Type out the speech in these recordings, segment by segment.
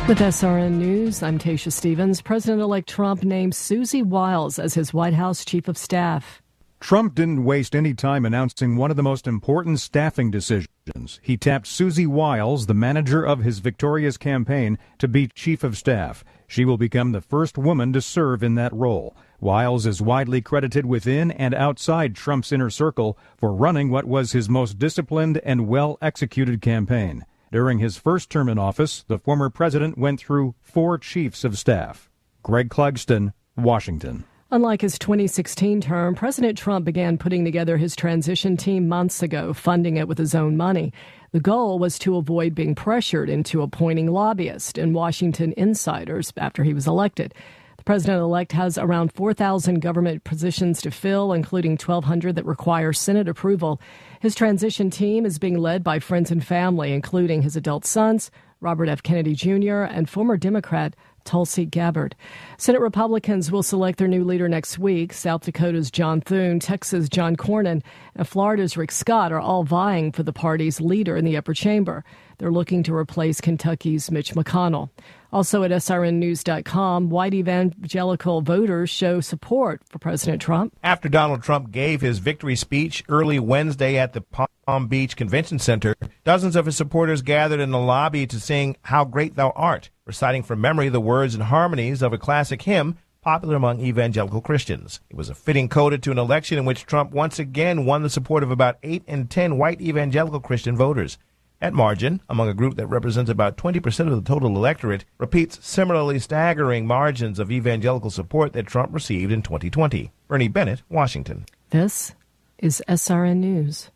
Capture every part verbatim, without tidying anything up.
With S R N News, I'm Tasha Stevens. President-elect Trump named Susie Wiles as his White House chief of staff. Trump didn't waste any time announcing one of the most important staffing decisions. He tapped Susie Wiles, the manager of his victorious campaign, to be chief of staff. She will become the first woman to serve in that role. Wiles is widely credited within and outside Trump's inner circle for running what was his most disciplined and well-executed campaign. During his first term in office, the former president went through four chiefs of staff. Greg Clugston, Washington. Unlike his twenty sixteen term, President Trump began putting together his transition team months ago, funding it with his own money. The goal was to avoid being pressured into appointing lobbyists and Washington insiders after he was elected. The president-elect has around four thousand government positions to fill, including twelve hundred that require Senate approval. His transition team is being led by friends and family, including his adult sons, Robert F. Kennedy Junior, and former Democrat Tulsi Gabbard. Senate Republicans will select their new leader next week. South Dakota's John Thune, Texas' John Cornyn, and Florida's Rick Scott are all vying for the party's leader in the upper chamber. They're looking to replace Kentucky's Mitch McConnell. Also at S R N news dot com, white evangelical voters show support for President Trump. After Donald Trump gave his victory speech early Wednesday at the Palm Beach Convention Center, dozens of his supporters gathered in the lobby to sing "How Great Thou Art," reciting from memory the words and harmonies of a classic hymn popular among evangelical Christians. It was a fitting coda to an election in which Trump once again won the support of about eight in ten white evangelical Christian voters. At margin, among a group that represents about twenty percent of the total electorate, repeats similarly staggering margins of evangelical support that Trump received in twenty twenty. Bernie Bennett, Washington. This is S R N News.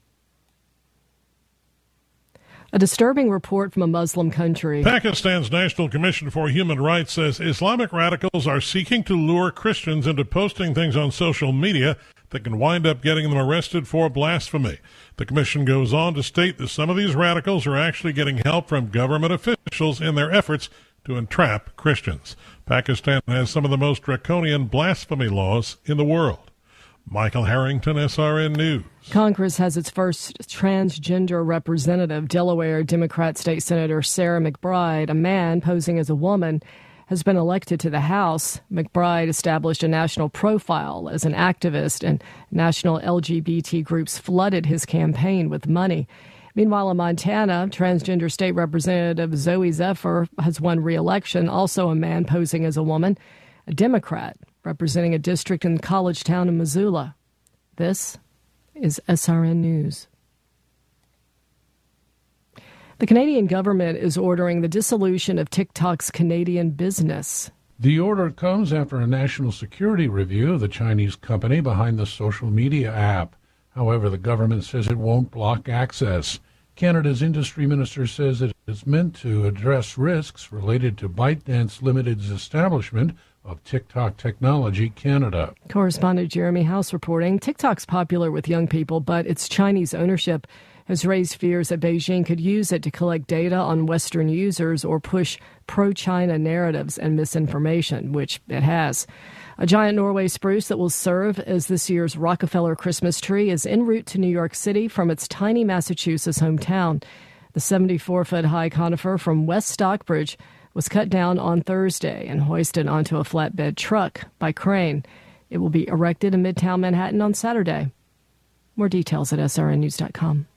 A disturbing report from a Muslim country. Pakistan's National Commission for Human Rights says Islamic radicals are seeking to lure Christians into posting things on social media that can wind up getting them arrested for blasphemy. The commission goes on to state that some of these radicals are actually getting help from government officials in their efforts to entrap Christians. Pakistan has some of the most draconian blasphemy laws in the world. Michael Harrington, S R N News. Congress has its first transgender representative. Delaware Democrat State Senator Sarah McBride, a man posing as a woman, has been elected to the House. McBride established a national profile as an activist, and national L G B T groups flooded his campaign with money. Meanwhile, in Montana, transgender state representative Zoe Zephyr has won re-election, also a man posing as a woman, a Democrat representing a district in college town in Missoula. This is S R N News. The Canadian government is ordering the dissolution of TikTok's Canadian business. The order comes after a national security review of the Chinese company behind the social media app. However, the government says it won't block access. Canada's industry minister says it is meant to address risks related to ByteDance Limited's establishment of TikTok Technology Canada. Correspondent Jeremy House reporting, TikTok's popular with young people, but its Chinese ownership has raised fears that Beijing could use it to collect data on Western users or push pro-China narratives and misinformation, which it has. A giant Norway spruce that will serve as this year's Rockefeller Christmas tree is en route to New York City from its tiny Massachusetts hometown. The seventy-four foot high conifer from West Stockbridge was cut down on Thursday and hoisted onto a flatbed truck by crane. It will be erected in Midtown Manhattan on Saturday. More details at S R N news dot com.